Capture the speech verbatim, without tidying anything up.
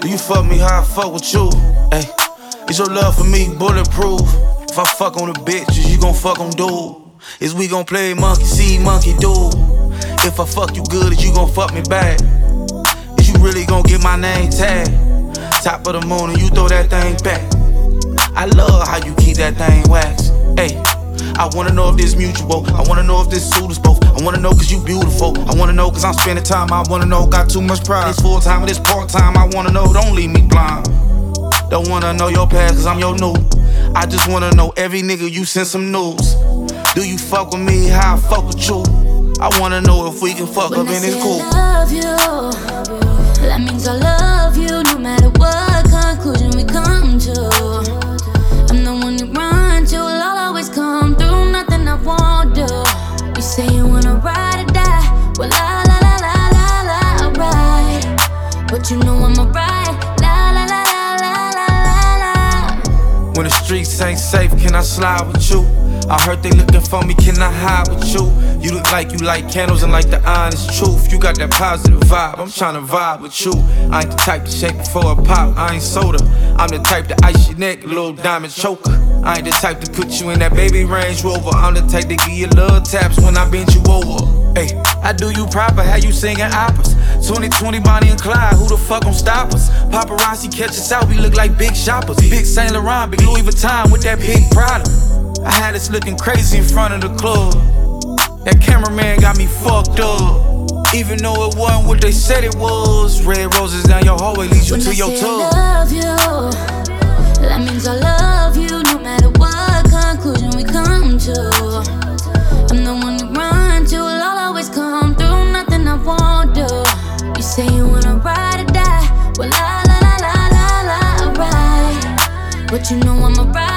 Do you fuck me how I fuck with you? Hey, is your love for me bulletproof? If I fuck on the bitches, you gon' fuck on dude. Is we gon' play monkey see, monkey do? If I fuck you good, is you gon' fuck me back? Is you really gon' get my name tagged? Top of the moon and you throw that thing back. I love how you keep that thing waxed. Hey, I wanna know if this mutual. I wanna know if this suit us both. I wanna know cause you beautiful. I wanna know cause I'm spending time. I wanna know, got too much pride. It's full time or this part time. I wanna know, don't leave me blind. Don't wanna know your past cause I'm your new. I just wanna know every nigga you send some news. Do you fuck with me how I fuck with you? I wanna know if we can fuck when up and it's cool. I love you, that means I love you no matter what conclusion we come to. I'm the one you run to, I'll always come through, nothing I won't do. You say you wanna ride or die, well la la la la la la, alright. But you know I'm a ride, la la la la la la la. When the streets ain't safe, can I slide with you? I heard they looking for me, can I hide with you? You look like you like candles and like the honest truth. You got that positive vibe, I'm tryna vibe with you. I ain't the type to shake it for a pop, I ain't soda. I'm the type to ice your neck, a little diamond choker. I ain't the type to put you in that baby Range Rover. I'm the type to give you little taps when I bend you over. Hey, I do you proper, how you singing operas. twenty twenty Bonnie and Clyde, who the fuck gon' stop us? Paparazzi catch us out, we look like big shoppers. Big Saint Laurent, big Louis Vuitton with that big Prada. I had us looking crazy in front of the club. That cameraman got me fucked up. Even though it wasn't what they said it was. Red roses down your hallway leads you when to I your say tub. I love you, that means I love you no matter what conclusion we come to. I'm the one you run to, I'll always come through, nothing I won't do. You say you wanna ride or die, well la la la la la la, alright. But you know I'm a ride.